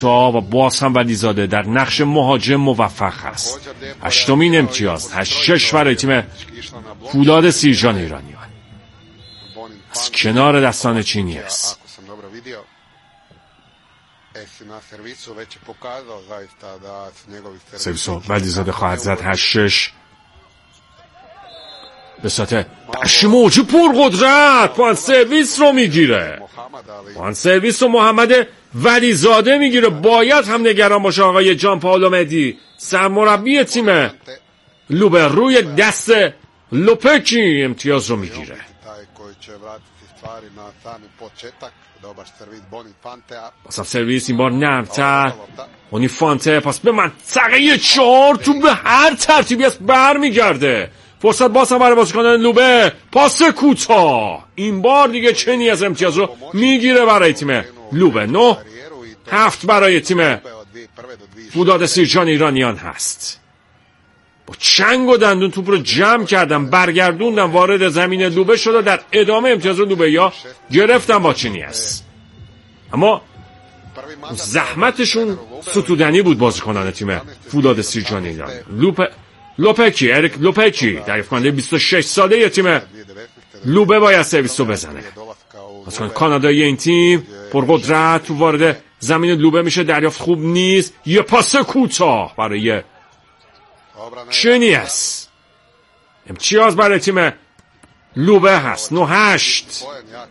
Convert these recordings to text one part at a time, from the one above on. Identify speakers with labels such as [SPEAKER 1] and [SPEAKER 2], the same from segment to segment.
[SPEAKER 1] و باز هم ولیزاده در نقش مهاجم موفق هست. 8مین امتیاز 8-6 برای تیم فولاد سیرجان ایرانیان از کنار دستان چینی است. سرویسو ولیزاده خواهد زد. 8-6 به سطح موجی پرقدرت پوان سرویس رو میگیره. پوان سرویس رو محمد ولیزاده میگیره. باید هم نگران باشه آقای جان پائولو مدی سرمربی تیم لوبه. روی دست لوپکی امتیاز رو میگیره. بازم سرویس این بار نرمتر. بونیفانته پاس به منطقه 4 تو به هر ترتیبی است بر میگرده. فرصت باز هم برای بازیکنان لوبه. پاس کوتاه. این بار دیگه چنی از امتیاز رو میگیره برای تیم لوبه. 9-7 برای تیم فولاد سیرجان ایرانیان هست. با چنگ و دندون توپ رو جمع کردن، برگردوندن، وارد زمین لوبه شده. در ادامه امتیاز لوبه یا گرفتن با چینی است. اما زحمتشون ستودنی بود بازیکنان تیم فولاد سیرجان ایران. لوپکی اریک لوپکی دریافت کننده 26 ساله تیم لوبه باید سرویس رو بزنه. بازیکن کانادایی این تیم پرقدرت تو وارد زمین لوبه میشه. دریافت خوب نیست. یه پاس کوتاه برای چینی است. امتیاز برای تیم لوبه هست. 9-8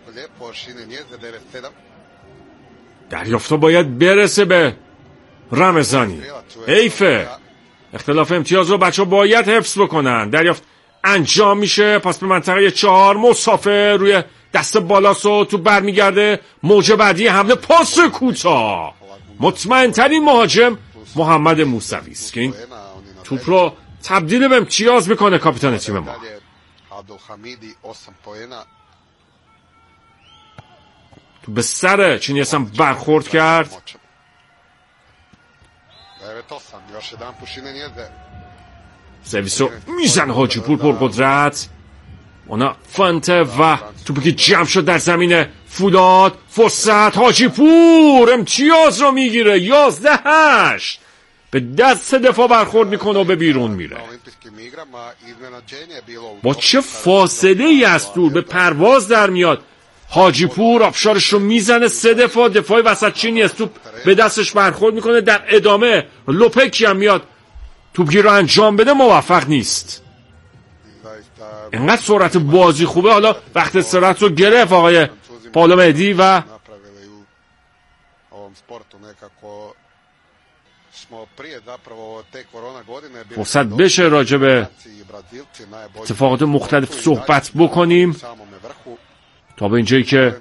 [SPEAKER 1] دریافت باید برسه به رمضانی. حیفه. اختلاف امتیاز رو بچه ها باید حفظ بکنن. دریافت انجام میشه. پاس به منطقه 4 مسافر روی دست بالاست و تو برمیگرده. موج بعدی حمله پاس کوتاه. مطمئن ترین مهاجم محمد موسوی است که این توپ رو تبدیل به امتیاز میکنه کاپیتان تیم ما. تو به سر چینی هم برخورد کرد. سرویسو میزن حاجی پور پرقدرت. اونا فانته و توپی که جمع شد در زمین فولاد. فرصت حاجی پور امتیاز رو میگیره. 11-8 به دست دفاع برخورد میکنه و به بیرون میره. با چه فاصله ای از دور به پرواز در میاد. حاجی پور آبشارش رو میزنه. 3 دفاع وسط چینی است. توپ به دستش برخورد میکنه. در ادامه لوپکی هم میاد توپگیر رو انجام بده. موفق نیست. اینقدر سرعت بازی خوبه. حالا وقت استراحت رو گرفت آقای پائولو مدی و فرصت بشه راجع به اتفاقات مختلف صحبت بکنیم تا به اینجایی که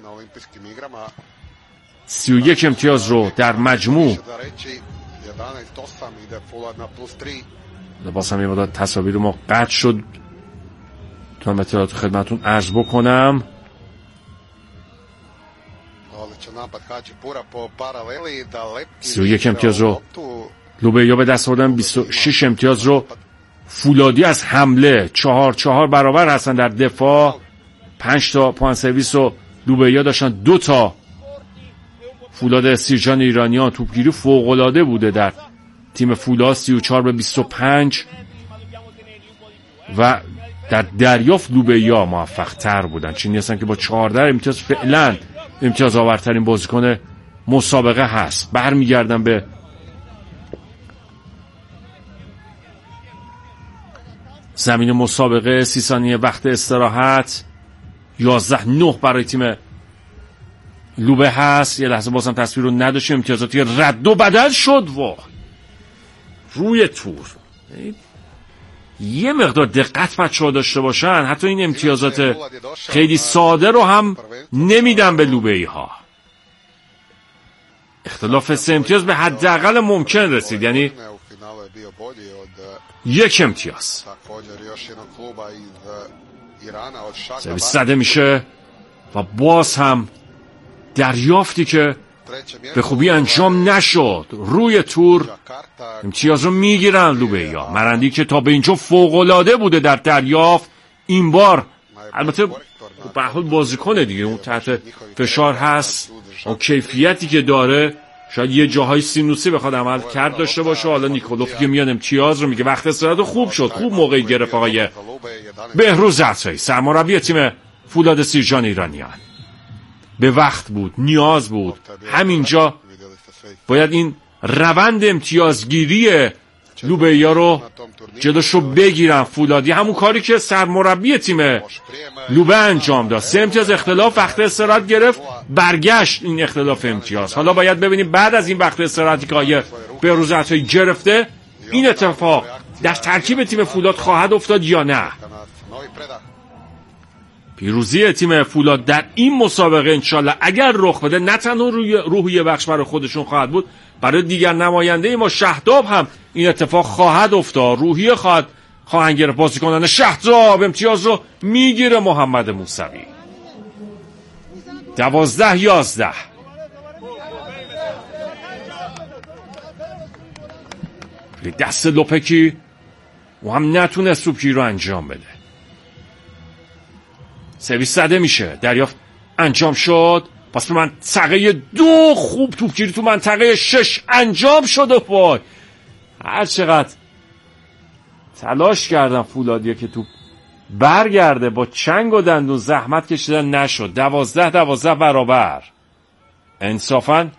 [SPEAKER 1] 31 امتیاز رو در مجموع. باز هم یه مدت تصاویر ما قطع شد تا اطلاعات خدمتون عرض بکنم. سی و یک امتیاز رو لوبه یا به دست آوردن. 26 امتیاز رو فولادی از حمله 4-4 برابر هستن در دفاع. 5 تا پوان سرویس و لوبه یا داشتن. 2 تا فولاد سیرجان ایرانیان. توپگیری فوق‌العاده بوده در تیم فولاد. 34-25 و در دریافت لوبه یا موفق تر بودن. چینی هستن که با 14 امتیاز فعلا امتیاز آورترین بازیکن مسابقه هست. برمیگردن به زمین مسابقه. 30 ثانیه وقت استراحت. 11-9 برای تیم لوبه هست. یه لحظه بازم تصویر رو نداشتیم. امتیازاتی رد و بدل شد و روی تور. یه مقدار دقت بچه‌ها داشته باشن. حتی این امتیازات خیلی ساده رو هم نمیدن به لوبه‌ای ها. اختلاف 3 امتیاز به حداقل ممکن رسید. یعنی 1 امتیاز. سرویس زده میشه و باز هم دریافتی که به خوبی انجام نشد. روی تور امتیاز رو میگیرن لوبه ها. مرندی که تا به اینجا فوق‌العاده بوده در دریافت، این بار البته به حال بازیکن دیگه اون تحت فشار هست. اون کیفیتی که داره شاید یه جاهای سینوسی بخواد عمل کرد داشته باشه. حالا نیکولوف که میاد امتیاز رو میگه. وقت استراحت خوب شد، خوب موقعی گرفت آقای بهروز عطایی سرمربی تیم فولاد سیرجان ایرانیان. به وقت بود، نیاز بود، همینجا باید این روند امتیازگیری لوبیا رو جلوشو بگیرن فولادی. همون کاری که سرمربی تیم لوبه انجام داد. 3 امتیاز اختلاف، وقت استراحت گرفت، برگشت این اختلاف امتیاز. حالا باید ببینیم بعد از این وقت استراحتی که آیه بهروز عطایی گرفته این اتفاق در ترکیب تیم فولاد خواهد افتاد یا نه. پیروزی تیم فولاد در این مسابقه انشالله اگر رخ بده نه تنها روحیه بخش برای خودشون خواهد بود، برای دیگر نماینده ما شهداب هم این اتفاق خواهد افتاد. روحیه خواهند گرفت. بازیکنان شهداب امتیاز رو میگیره محمد موسوی. 12-11. دست لوپکی و هم نتونست توپگیری رو انجام بده. سرویس زده میشه، دریافت انجام شد، پس به منطقه 2 خوب توپگیری تو منطقه 6 انجام شد. و وای هر چقدر تلاش کردن فولادیه که توپ برگرده، با چنگ و دندون زحمت کشیدن نشد. 12-12 برابر. انصافاً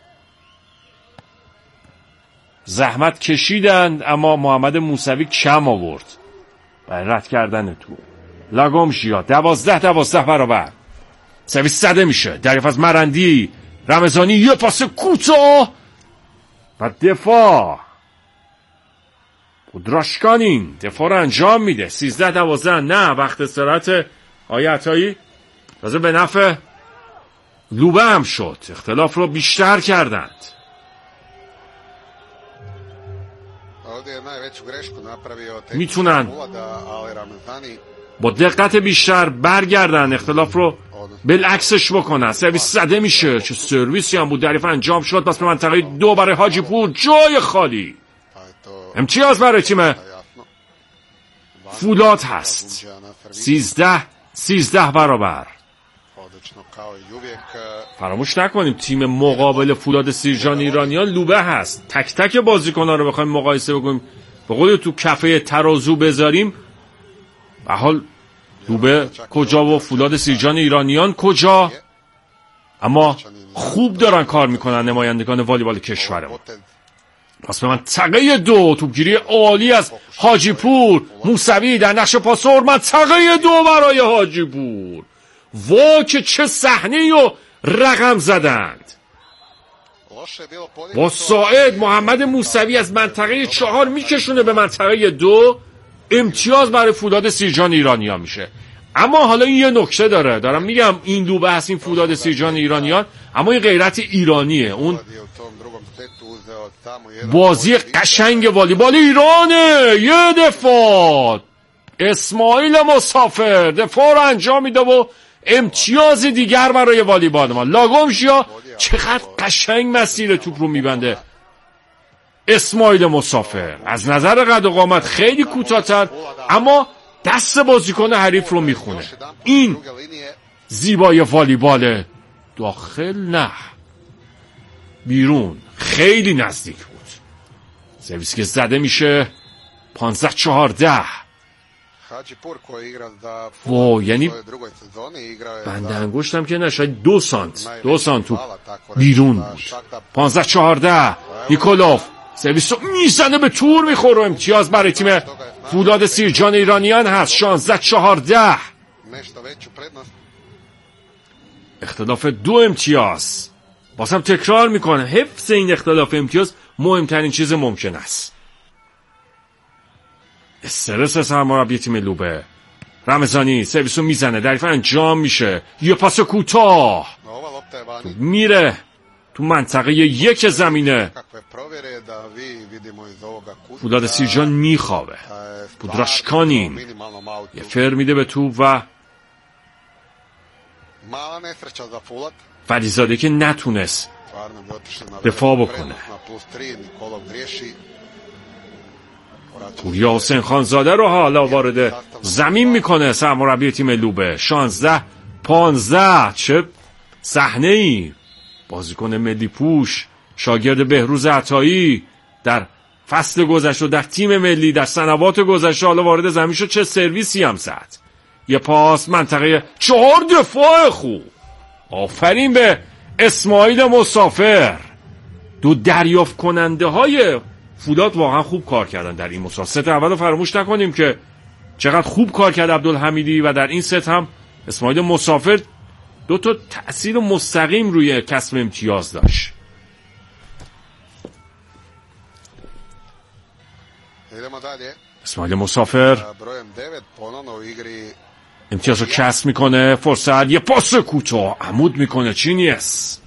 [SPEAKER 1] زحمت کشیدند اما محمد موسوی کم آورد برای رد کردن توپ. لاگومژیا 12-12 برابر. سرویس زده میشه، دریافت از مرندی، رمضانی یه پاس کوتاه و دفاع. پودراشکانین دفاع رو انجام میده. 13-12. نه وقت استراحت آیه عطایی تازه به نفع لوبه هم شد. اختلاف رو بیشتر کردند. میتونن با دقت بیشتر برگردن، اختلاف رو بالعکسش بکنن. سرویس زده میشه، چه سرویسی هم بود، دریافت انجام شد. پس به منطقه 2 برای حاجی پور، جای خالی. امتیاز برای تیم فولاد هست. 13-13 برابر. فراموش نکنیم تیم مقابل فولاد سیرجان ایرانیان لوبه هست. تک تک بازیکن‌ها رو بخوایم مقایسه بکنیم، به قول تو کفه ترازو بذاریم، به حال لوبه کجا و فولاد سیرجان ایرانیان کجا، اما خوب دارن کار میکنن نمایندگان والیبال کشورمون. پس به منطقه 2 توپگیری عالی از حاجی پور. موسوی در نقش پاسور، منطقه 2 برای حاجی پور. وا که چه صحنه‌ای رو رقم زدند. با ساعد محمد موسوی از منطقه 4 میکشونه به منطقه 2. امتیاز برای فولاد سیرجان ایرانیان میشه. اما حالا این یه نکته دارم میگم این لوبه هست، این فولاد سیرجان ایرانیان، اما این غیرت ایرانیه. اون بازی قشنگ والیبال ایرانه. یه دفاع اسماعیل مسافر دفاع رو انجام میده و امتیاز دیگر برای والیبال ما. لاگومژیا چقدر قشنگ مسیر توپ رو میبنده. اسماعیل مسافر از نظر قد و قامت خیلی کوتاه‌تر، اما دست بازیکن حریف رو میخونه. این زیبای والیبال. داخل نه بیرون، خیلی نزدیک بود. سرویس که زده میشه. 15-14. واو، یعنی بنده انگشتم که نه، شاید 2 سانت تو بیرون بود. 15-14. نیکولوف سرویس رو میزنه، به تور میخوره. امتیاز برای تیم فولاد سیرجان ایرانیان هست. 16-14. اختلاف 2 امتیاز. بازم تکرار میکنه، حفظ این اختلاف امتیاز مهمترین چیز ممکن است. استرس سرمربی تیم لوبه. رمضانی سرویس رو میزنه، دریافت انجام میشه، یه پاس کوتاه میره تو منطقه 1 زمینه. فولاد سیرجان میخوابه. پودراشکانین یه فر میده به توپ و فریزاده که نتونست دفاع بکنه. پوریا حسین خانزاده رو حالا وارد زمین میکنه سرمربی تیم لوبه. 16-15. چه صحنه ای. بازیکن ملی پوش شاگرد بهروز عطایی در فصل گذشته و در تیم ملی در سنوات گذشته حالا وارد زمین شد، چه سرویسی هم زد. یه پاس منطقه 4 دفاع خوب. آفرین به اسماعیل مسافر. دو دریافت کننده های فولاد واقعا خوب کار کردن در این مسابقه. ست اول رو فراموش نکنیم که چقدر خوب کار کرد عبدالحمیدی و در این ست هم اسماعیل مسافر 2 تا تأثیر مستقیم روی کسب امتیاز داشت. اسماعیل مسافر امتیاز رو کسب میکنه. فرصت، یه پاس کوتاه عمود میکنه چینیس.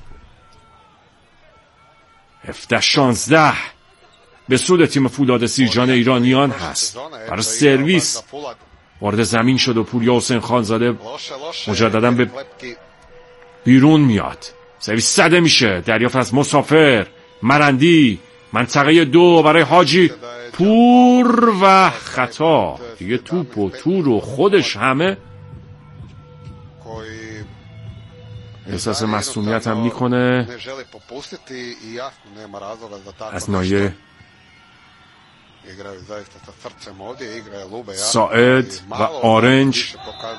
[SPEAKER 1] 17-16 به سود تیم فولاد سیرجان ایرانیان هست. برای سرویس وارد زمین شد و پوریا حسین خانزاده مجددا به بیرون میاد. سرویس زده میشه. دریافت از مسافر. مرندی منطقه 2 برای حاجی پور و خطا. دیگه توپ و تور و خودش همه احساس مصونیت هم میکنه. از نایه ساعد و آرنج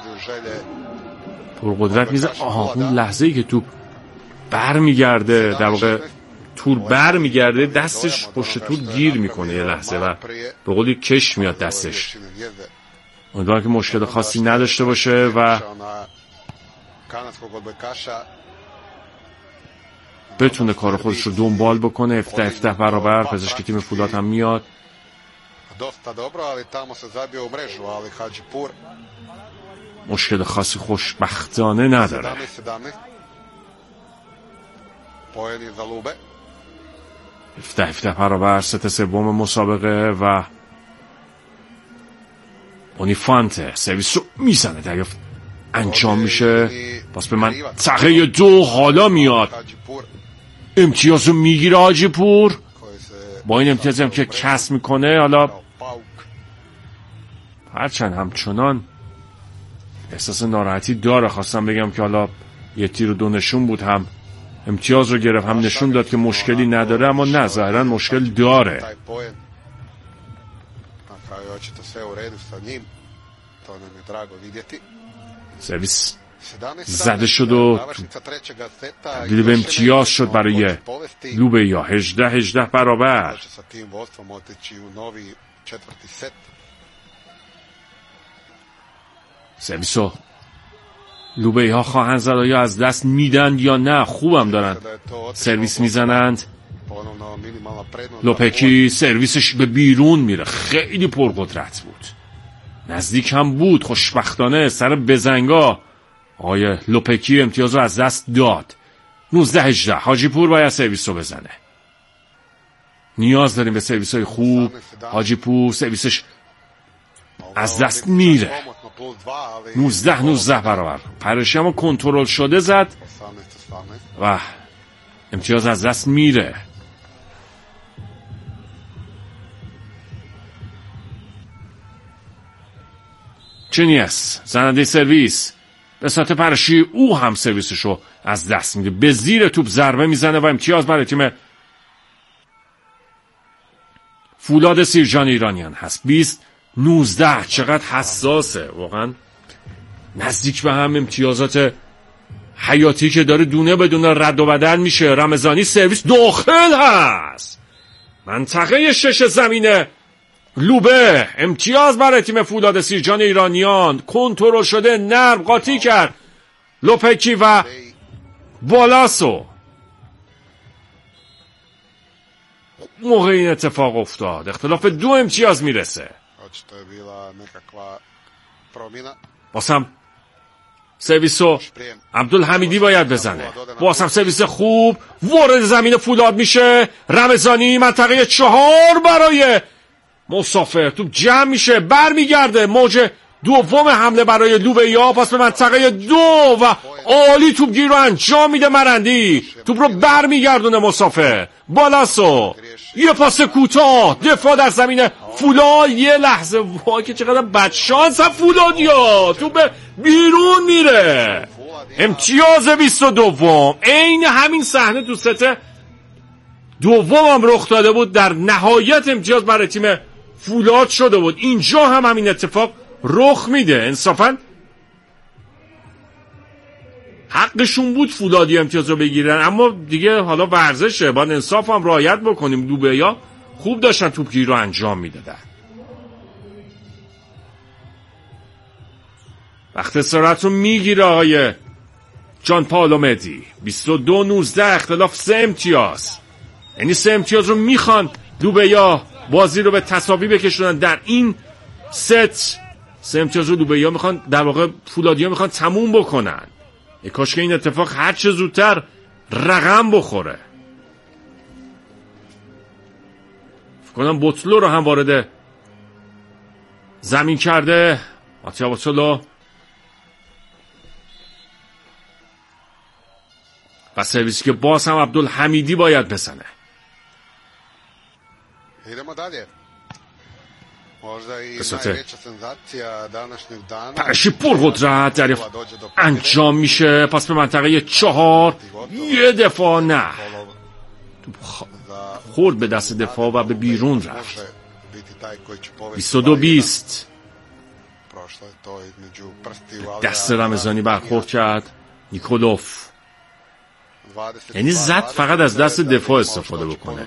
[SPEAKER 1] پرقدرت میزه. اون لحظه ای که توپ بر میگرده، در واقع تور بر میگرده، دستش پشت تور گیر میکنه یه لحظه و به قولی کش میاد دستش. امیدوارم که مشکل خاصی نداشته باشه و بتونه کار خودش رو دنبال بکنه. 17 برابر. پزشک تیم فولاد هم میاد. مشکل خاصی خوشبختانه نداره. 17 برابر. ست سوم مسابقه و اونیفانته سرویس رو میزنه. دریافت انجام میشه. باز به من تقه 2 حالا میاد. امتیاز رو میگیره حاجی پور. با این امتیازی هم که کسب میکنه، حالا هرچند همچنان احساس ناراحتی داره. خواستم بگم که حالا یه تیر و 2 نشون بود، هم امتیاز رو گرفت هم نشون داد که مشکلی نداره، اما نه، ظاهرا مشکل داره. سرویس زده شد و تبدیل به امتیاز شد برای لوبیا. 18 برابر. سرویسو لوبیا خواهند زد. یا از دست میدن یا نه. خوبم دارن سرویس میزنند. لوپکی سرویسش به بیرون میره. خیلی پرقدرت بود. نزدیک هم بود. خوشبختانه سر بزنگا آقای لوپکی امتیاز رو از دست داد. 19-18. حاجی پور باید سرویس رو بزنه. نیاز داریم به سرویس های خوب. حاجی پور سرویسش از دست میره. 19 برابر. پرشی هم کنترل شده زد و امتیاز از دست میره. چینیس زننده سرویس به ساعت پرشی او هم سرویسشو از دست میده. به زیر توپ ضربه میزنه و امتیاز برای تیم فولاد سیرجان ایرانیان هست. 20-19. چقدر حساسه واقعا. نزدیک به هم امتیازات حیاتی که داره دونه بدون رد و بدل میشه. رمضانی سرویس داخل هست. منطقه 6 زمینه لوبه. امتیاز برای تیم فولاد سیرجان ایرانیان. کنترل شده، نرم قاطی کرد لوپکی و بالاسو. موقع این اتفاق افتاد اختلاف 2 امتیاز میرسه. باسم سرویسو عبدالحمیدی باید بزنه. باسم سرویس خوب وارد زمین فولاد میشه. رمضانی منطقه 4 برای مسافر. توپ جمع میشه، برمیگرده. موج دوم حمله برای لوبیا. پاس به منطقه 2 و عالی توپ گیر رو انجام میده مرندی. توپ رو برمیگردونه مسافر. بالاسو یه پاس کوتاه. دفاع در زمین فولاد. یه لحظه وای که چقدر بدشانس هم فولادیا. توپ بیرون میره. امتیاز 22. عین همین صحنه تو ست دوم هم رخ داده بود، در نهایت امتیاز برای تیم فولاد شده بود. اینجا هم همین اتفاق رخ میده. انصافا حقشون بود فولادی امتیاز رو بگیرن، اما دیگه حالا ورزشه، باید انصاف هم رعایت بکنیم. لوبیا خوب داشتن توپگیری رو انجام میدادن. وقت استراحت رو میگیره آقای جان پائولو مدی. 22-19 اختلاف 3 امتیاز. یعنی 3 امتیاز رو میخوان لوبیا بازی رو به تساوی بکشونن در این ست. 3 امتیاز رو لوبیا میخوان، در واقع فولادیا میخوان تموم بکنن. کاش که این اتفاق هر چه زودتر رقم بخوره. فکر کنم بوتلو رو هم وارد زمین کرده ماتیا بوتلو و سرویسی که باز هم عبدالحمیدی باید بزنه. قسمت پرشی پرقدرت دریافت انجام میشه. پاس به منطقه 4. یه دفاع نه، خورد به دست دفاع و به بیرون رفت. 22-20 دست رمضانی برخورد کرد نیکولوف. یعنی زد فقط از دست دفاع استفاده بکنه.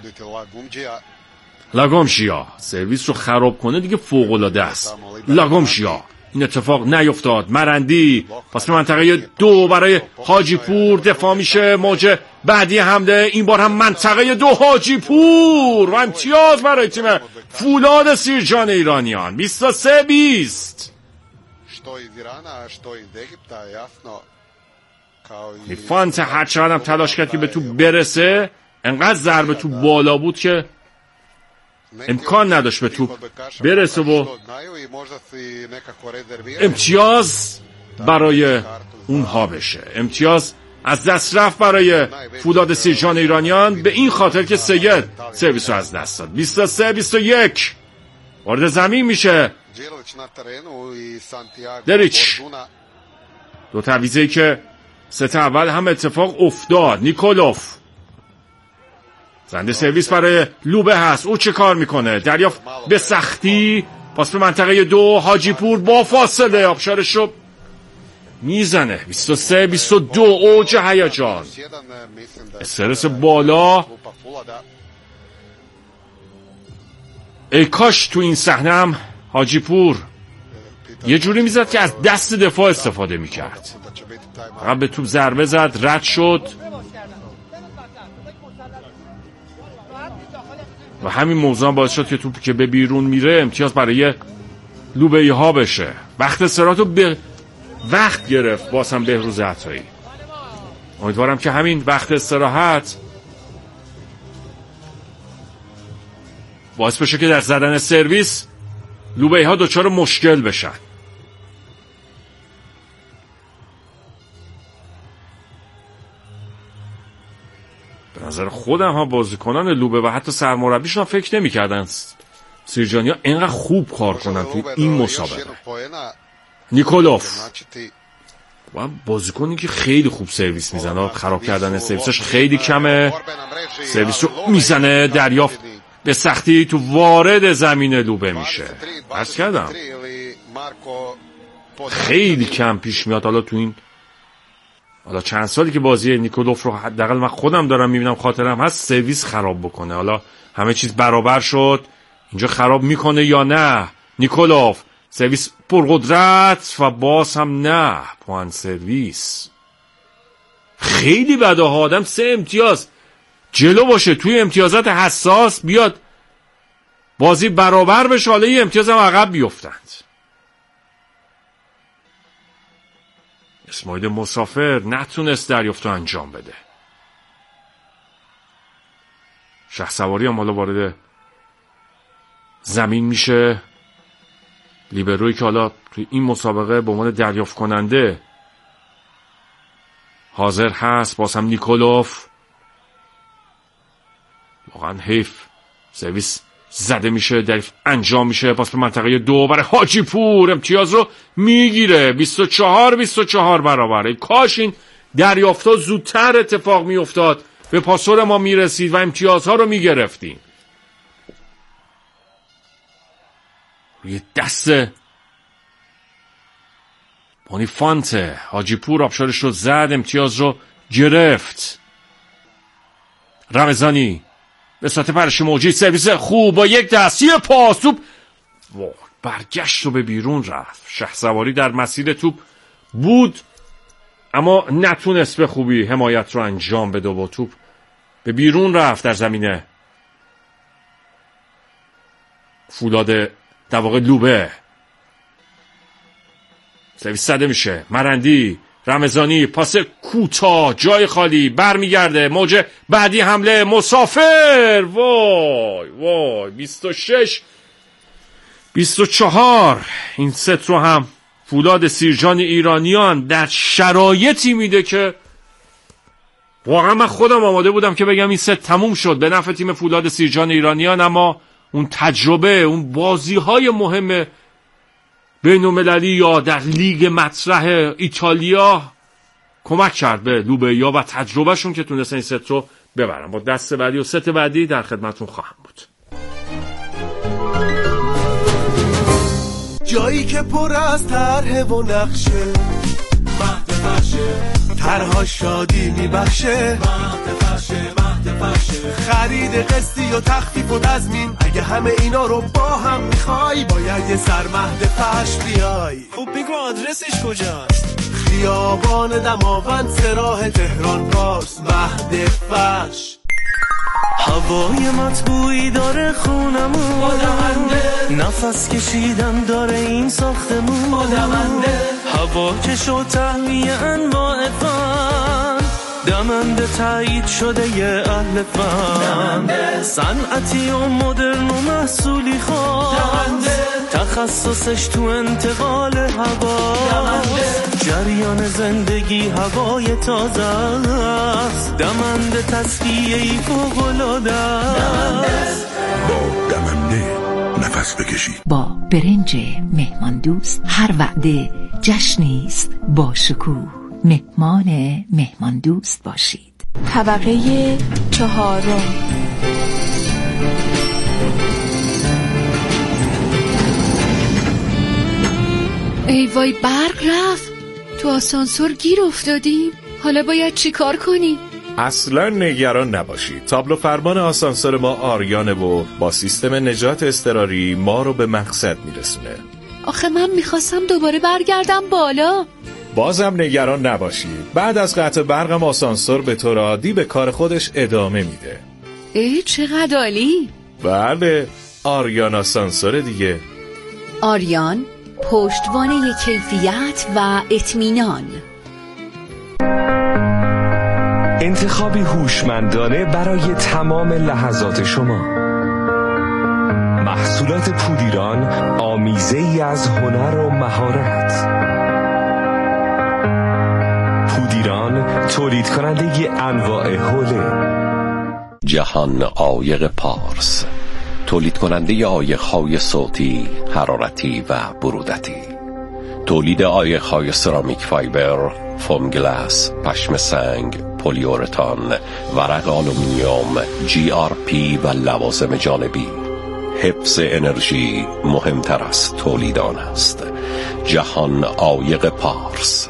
[SPEAKER 1] لاگومشیا سرویس رو خراب کنه دیگه فوق‌العاده است. لاگومشیا این اتفاق نیفتاد. مرندی پاس به منطقه 2 برای حاجی پور، دفاع میشه. موج بعدی حمله، این بار هم منطقه 2 حاجی پور و امتیاز برای تیم فولاد سیرجان ایرانیان. 23-20. فانت هر چقدر هم تلاش کرد که به تو برسه، انقدر ضربه تو بالا بود که امکان نداشت به توپ برسه و امتیاز برای اونها بشه. امتیاز از دست رفت برای فولاد سیرجان ایرانیان به این خاطر که سید سرویس رو از دست داد. 23-21 وارد زمین میشه دریچ. دو تعویضی که ست اول هم اتفاق افتاد. نیکولوف زنده سرویس برای لوبه هست. او چه کار میکنه؟ دریافت به سختی. پاس به منطقه 2 حاجی پور با فاصله آبشارش رو میزنه. 23-22 اوج هیجان، استرس بالا. ای کاش تو این صحنه هم حاجی پور یه جوری میزد که از دست دفاع استفاده میکرد. فقط به توپ ضربه زد، رد شد و همین موضوع باعث شد که توپی که به بیرون میره امتیاز برای لوبه‌ای ها بشه. وقت استراحت رو به وقت گرفت باز هم بهروز عطایی. امیدوارم که همین وقت استراحت باعث بشه که در زدن سرویس لوبه‌ای ها دچار مشکل بشن. به نظر خودم ها بازیکنان لوبه و حتی سرمربیشون فکر نمی‌کردن سیرجانیا اینقدر خوب کار کنن توی این مسابقه. نیکولوف و بازیکنی که خیلی خوب سرویس میزنه، خراب کردن سرویسش خیلی کمه. سرویس رو میزنه، دریافت به سختی تو وارد زمین لوبه میشه. عرض کردم خیلی کم پیش میاد. حالا چند سالی که بازی نیکولوف رو حداقل من خودم دارم میبینم، خاطرم هست سرویس خراب بکنه. حالا همه چیز برابر شد، اینجا خراب میکنه یا نه؟ نیکولوف سرویس پرقدرت و باز هم نه پوان سرویس. خیلی بده ها، آدم 3 امتیاز جلو باشه توی امتیازات حساس، بیاد بازی برابر بشه، حالا یه امتیاز هم عقب بیفتند. اسماعیل مسافر نتونست دریافت رو انجام بده. شهسواری هم حالا وارد زمین میشه. لیبرویی که حالا توی این مسابقه به عنوان دریافت کننده حاضر هست. باز هم نیکولوف، واقعا حیف. سرویس زده میشه، دریافت انجام میشه. پاس به منطقه 2 برای حاجی پور، امتیاز رو میگیره. 24-24 برابره. کاش این دریافت ها زودتر اتفاق میافتاد به پاسور ما میرسید و امتیازها رو میگرفتیم. روی دست بونیفانته حاجی پور آبشارش رو زد، امتیاز رو گرفت. رمضانی به سطح پرش موجی، سرویس خوب با یک دستی پاس، توپ برگشت و به بیرون رفت. شهسواری در مسیر توپ بود اما نتونست به خوبی حمایت رو انجام بده و توپ به بیرون رفت در زمینه. فولاد در واقع لوبه، سرویس زده میشه. مرندی، رمضانی، پاس کوتاه، جای خالی، برمیگرده. موج بعدی حمله مسافر. وای وای 26-24. این ست رو هم فولاد سیرجان ایرانیان در شرایطی میده که واقعا من خودم آماده بودم که بگم این ست تموم شد به نفع تیم فولاد سیرجان ایرانیان، اما اون تجربه، اون بازی‌های مهم بین‌المللی یا در لیگ مطرح ایتالیا کمک کرد به لوبیا و تجربهشون که تونستن این ست رو ببرن. با دست بعدی و ست بعدی در خدمتون خواهم بود.
[SPEAKER 2] جایی که پر از طرح و نقشه، مهد فرشه، طرها شادی میبخشه، مهد فرشه، خرید قسطی و تخفیف و تضمین. اگه همه اینا رو با هم میخوای باید یه سر مهد فرش بیای. خب بگو آدرسش کجاست؟ خیابان دماوند سراح تهران پارس، مهد فرش. هوای مطبوعی داره خونمون، نفس کشیدن داره این ساختمون، هوا که شد تهویه انواع فن، دمنده تایید شده یه اهل فن، صنعتی و مدرن و محصولی خاص، تخصصش تو انتقال هوا، جریان زندگی هوای تازه است، دمنده تصفیه‌ای فوق‌العاده است.
[SPEAKER 3] با دمنده نفس بکشید.
[SPEAKER 4] با برنج مهمان دوست هر وعده جشنی است با شکوه. مهمان مهمان دوست باشید.
[SPEAKER 5] طبقه 4. ای وای برق رفت، تو آسانسور گیر افتادیم، حالا باید چی کار کنیم؟
[SPEAKER 6] اصلا نگران نباشید، تابلو فرمان آسانسور ما آریانه و با سیستم نجات اضطراری ما رو به مقصد میرسونه.
[SPEAKER 5] آخه من میخواستم دوباره برگردم بالا.
[SPEAKER 6] بازم نگران نباشید، بعد از قطع برقم آسانسور به طور عادی به کار خودش ادامه میده.
[SPEAKER 5] ای چقدر عالی.
[SPEAKER 6] بله، آریان آسانسور دیگه.
[SPEAKER 5] آریان، پشتوانه کیفیت و اطمینان.
[SPEAKER 7] انتخابی هوشمندانه برای تمام لحظات شما. محصولات پودیران، آمیزه‌ای از هنر و مهارت. پودیران، تولید کننده انواع حوله.
[SPEAKER 8] جهان عایق پارس، تولید کننده عایق‌های صوتی، حرارتی و برودتی. تولید عایق‌های سرامیک فایبر، فوم گلاس، پشم سنگ، پلیورتان، ورق آلومینیوم، GRP و لوازم جانبی. حفظ انرژی مهمتر از تولید آن است. جهان عایق پارس.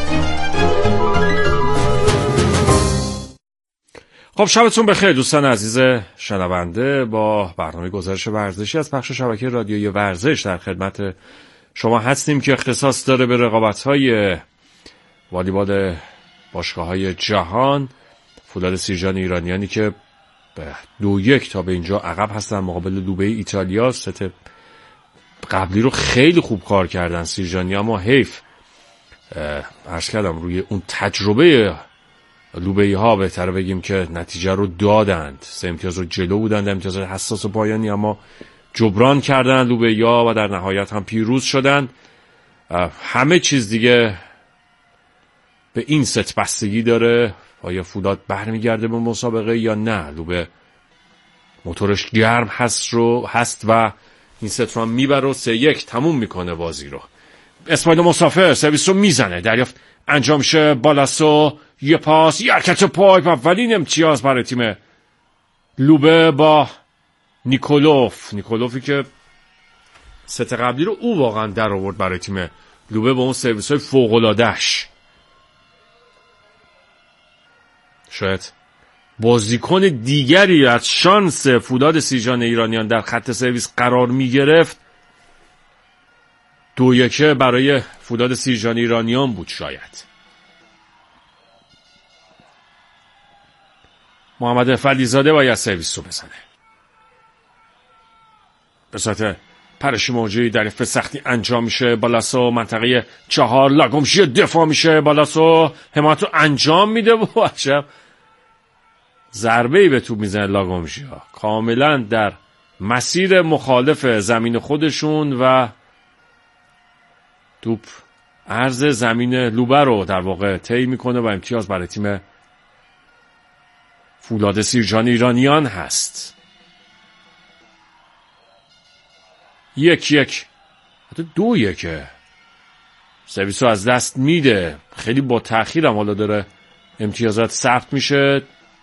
[SPEAKER 1] خب شبتون بخیر دوستان عزیز شنونده. با برنامه گزارش ورزشی از پخش شبکه رادیویی ورزش در خدمت شما هستیم که اختصاص داره به رقابت‌های والیبال باشگاه‌های جهان. فولاد سیرجان ایرانیانی که به 2-1 تا به اینجا عقب هستن مقابل لوبه ایتالیا. ست قبلی رو خیلی خوب کار کردن سیرجانی، اما حیف عرض کردم روی اون تجربه لوبه‌ای ها بهتره بگیم که نتیجه رو دادند. 3 امتیاز رو جلو بودند، امتیاز حساس و پایانی، اما جبران کردن لوبه‌ای ها و در نهایت هم پیروز شدن. همه چیز دیگه به این ست بستگی داره، آیا فولاد برمیگرده به مسابقه یا نه. لوبه موتورش گرم هست و این ست رو هم میبره و 3-1 تموم میکنه بازی رو. اسماعیل مسافر سرویس رو میزنه. دریافت انجام شه. بالاسو یه پاس، یه حرکت پای. اولین امتیاز برای تیم لوبه با نیکولوفی که ست قبلی رو او واقعا در آورد برای تیم لوبه با اون سرویس های فوق‌العاده‌اش. شاید بازیکن دیگری از شانس فولاد سیرجان ایرانیان در خط سرویس قرار می گرفت 2-1 برای فولاد سیرجان ایرانیان بود. شاید محمد فلیزاده باید سرویس رو بزنه. به صورت پرش موجی در به سختی انجام میشه. بالاسو منطقه 4 لاگومژی دفاع میشه. بالاسو حمایت رو انجام میده و عجب ضربه‌ای به توپ میزنه. لاگومژی کاملا در مسیر مخالف زمین خودشون و توپ عرض زمین لوبه رو در واقع طی میکنه و امتیاز برای تیم فولاد سیرجان ایرانیان هست. 1-1 حتی 2-1 سرویس رو از دست میده. خیلی با تأخیر هم حالا داره امتیازات ثبت میشه.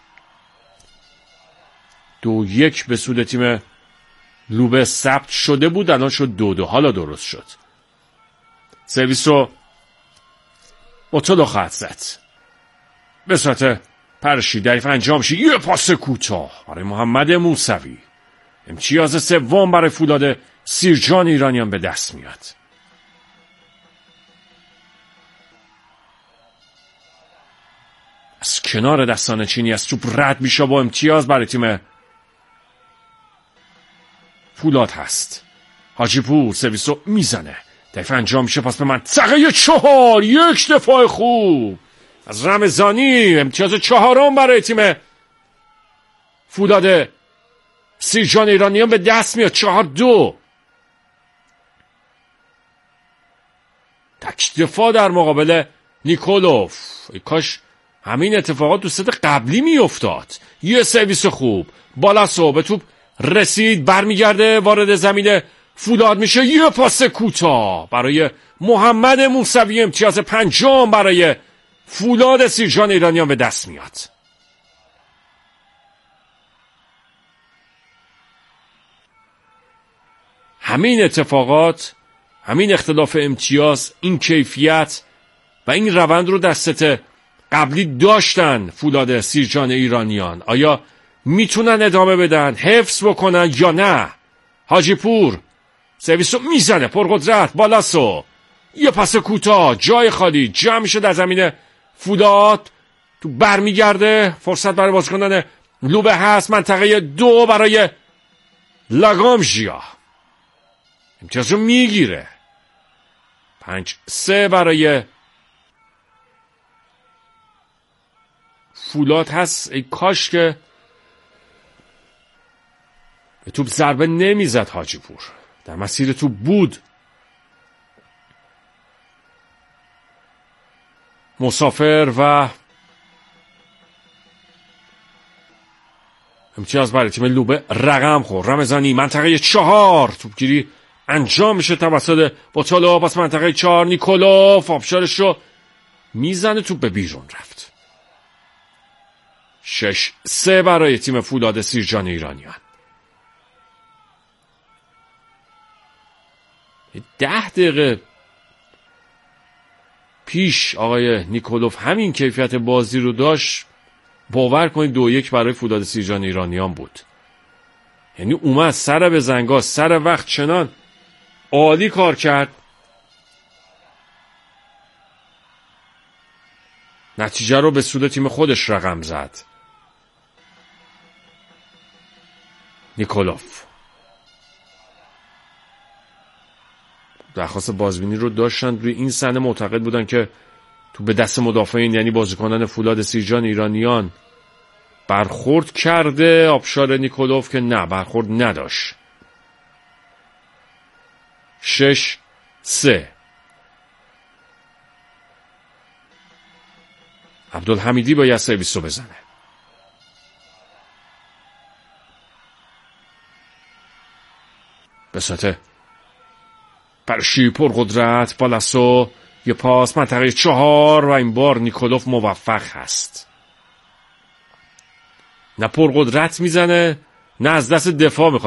[SPEAKER 1] 2-1 به سود تیم لوبه ثبت شده بود، الان شد 2-2. حالا درست شد. سرویس رو اتلو خط زد به صورت پرشی دریف انجام شد. یه پاس کوتاه برای محمد موسوی. امتیاز سوم برای فولاد سیرجان ایرانیان به دست میاد. از کنار دستان چینی از توپ رد میشه با امتیاز برای تیم فولاد هست. حاجی پور سرویس رو میزنه. دفع انجام میشه پاس به منطقه 4. یک دفاع خوب از رمضانی. امتیاز 4 برای تیم فولاد سیرجان ایرانیان به دست میاد. 4-2. تک دفاع در مقابل نیکولوف. ای کاش همین اتفاقات تو ست قبلی میافتاد. یه سرویس خوب. بالاسو به توپ رسید، برمیگرده وارد زمین فولاد میشه. یه پاس کوتاه برای محمد موسوی. امتیاز 5 برای فولاد سیرجان ایرانیان به دست میاد. همین اتفاقات، همین اختلاف امتیاز، این کیفیت و این روند رو در ست قبلی داشتن فولاد سیرجان ایرانیان. آیا میتونن ادامه بدن، حفظ بکنن یا نه؟ حاجی پور سرویس رو میزنه پرقدرت. بالاسو یه پاس کوتاه، جای خالی، جمع میشه در زمین فولاد. تو برمیگرده، فرصت برای بازیکنان لوبه هست. منطقه 2 برای لاگومژیا. امتیاز رو میگیره. 5-3 برای فولاد هست. ای کاش که به توپ ضربه نمیزد حاجی پور. در مسیر توپ بود. مسافر و امتیاز برای تیم لوبه رقم خورد. رمضانی منطقه 4 توپگیری انجام میشه توسط بوتالو. پس منطقه 4 نیکولوف آبشارش رو میزنه. توپ به بیرون رفت. 6-3 برای تیم فولاد سیرجان ایرانیان. 10 دقیقه پیش آقای نیکولوف همین کیفیت بازی رو داشت. باور کنید 2-1 برای فولاد سیرجان ایرانیان بود. یعنی اومد سر به زنگا، سر وقت، چنان عالی کار کرد. نتیجه رو به سود تیم خودش رقم زد. نیکولوف درخواست بازبینی رو داشتن. روی این صحنه معتقد بودن که تو به دست مدافعین یعنی بازیکنان فولاد سیرجان ایرانیان برخورد کرده آبشار نیکولوف که نه، برخورد نداشت. 6-3 عبدالحمیدی باید سرویس رو بزنه. به صورت برشی پرقدرت با لاسو یه پاس منطقه 4 و این بار نیکولوف موفق هست. نه پرقدرت میزنه نه از دست دفاع میخواد